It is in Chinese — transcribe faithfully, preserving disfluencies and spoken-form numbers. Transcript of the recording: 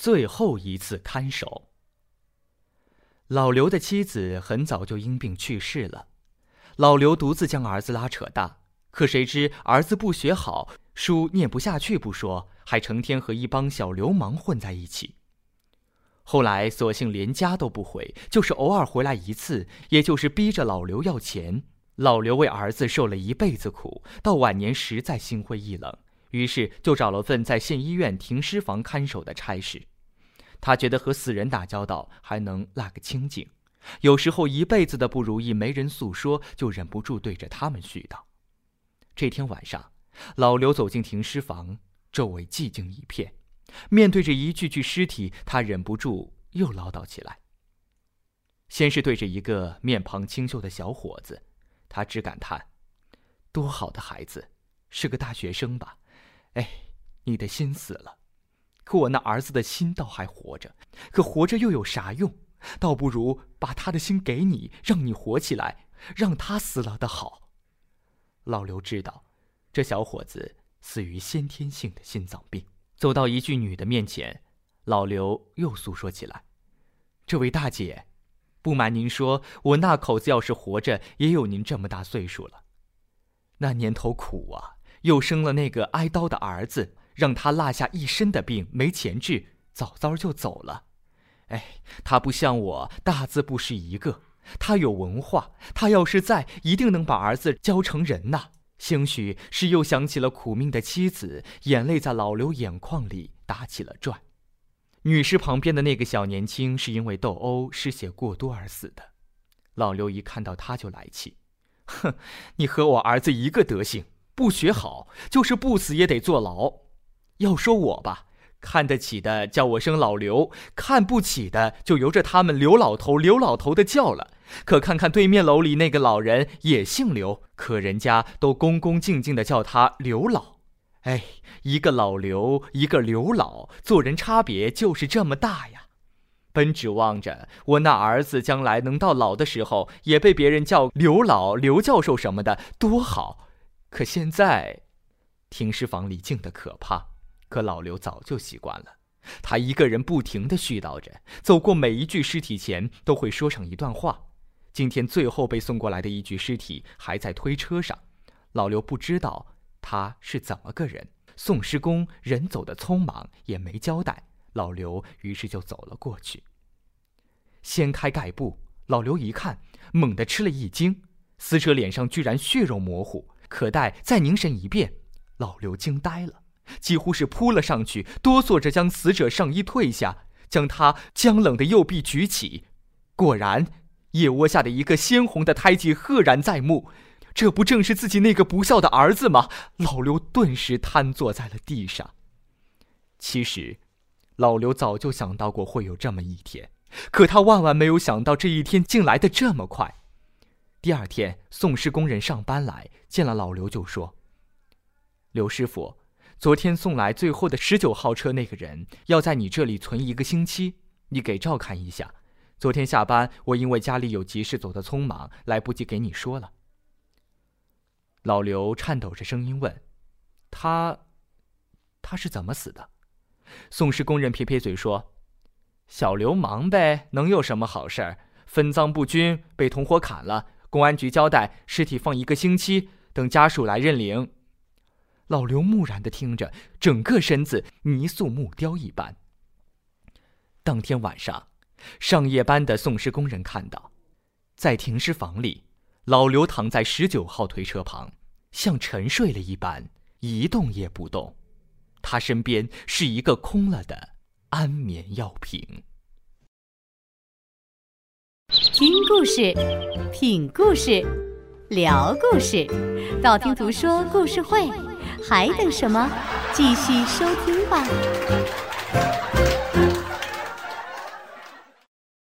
最后一次看守。老刘的妻子很早就因病去世了，老刘独自将儿子拉扯大，可谁知儿子不学好，书念不下去不说，还成天和一帮小流氓混在一起。后来索性连家都不回，就是偶尔回来一次，也就是逼着老刘要钱。老刘为儿子受了一辈子苦，到晚年实在心灰意冷，于是就找了份在县医院停尸房看守的差事。他觉得和死人打交道还能拉个清净，有时候一辈子的不如意没人诉说，就忍不住对着他们絮叨。这天晚上，老刘走进停尸房，周围寂静一片，面对着一具具尸体，他忍不住又唠叨起来。先是对着一个面庞清秀的小伙子，他只感叹：多好的孩子，是个大学生吧？哎，你的心死了，可我那儿子的心倒还活着，可活着又有啥用？倒不如把他的心给你，让你活起来，让他死了的好。老刘知道，这小伙子死于先天性的心脏病。走到一具女的面前，老刘又诉说起来：这位大姐，不瞒您说，我那口子要是活着，也有您这么大岁数了。那年头苦啊，又生了那个挨刀的儿子，让他落下一身的病，没钱治，早早就走了。哎，他不像我，大字不识一个，他有文化，他要是在，一定能把儿子教成人呐。兴许是又想起了苦命的妻子，眼泪在老刘眼眶里打起了转。女尸旁边的那个小年轻是因为斗殴失血过多而死的。老刘一看到他就来气：哼，你和我儿子一个德行，不学好，就是不死也得坐牢。要说我吧，看得起的叫我声老刘，看不起的就由着他们刘老头刘老头的叫了。可看看对面楼里那个老人也姓刘，可人家都恭恭敬敬地叫他刘老。哎，一个老刘，一个刘老，做人差别就是这么大呀。本指望着我那儿子将来能到老的时候也被别人叫刘老刘教授什么的，多好。可现在停尸房里静得可怕，可老刘早就习惯了。他一个人不停地絮叨着，走过每一具尸体前都会说上一段话。今天最后被送过来的一具尸体还在推车上，老刘不知道他是怎么个人，送尸工人走得匆忙，也没交代，老刘于是就走了过去。掀开盖布，老刘一看，猛地吃了一惊，死者脸上居然血肉模糊，可待再凝神一遍，老刘惊呆了，几乎是扑了上去，哆嗦着将死者上衣褪下，将他僵冷的右臂举起。果然，腋窝下的一个鲜红的胎记赫然在目，这不正是自己那个不孝的儿子吗？老刘顿时瘫坐在了地上。其实，老刘早就想到过会有这么一天，可他万万没有想到这一天竟来得这么快。第二天，送尸工人上班来，见了老刘就说：刘师傅，昨天送来最后的十九号车那个人要在你这里存一个星期，你给照看一下。昨天下班，我因为家里有急事走得匆忙，来不及给你说了。老刘颤抖着声音问：他他是怎么死的？送尸工人撇撇嘴说：小流氓呗，能有什么好事儿？分赃不均，被同伙砍了，公安局交代尸体放一个星期，等家属来认领。老刘木然地听着，整个身子泥塑木雕一般。当天晚上，上夜班的送尸工人看到，在停尸房里，老刘躺在十九号推车旁，像沉睡了一般，一动也不动。他身边是一个空了的安眠药瓶。 听故事，品故事，聊故事，道听途说故事会，还等什么？继续收听吧。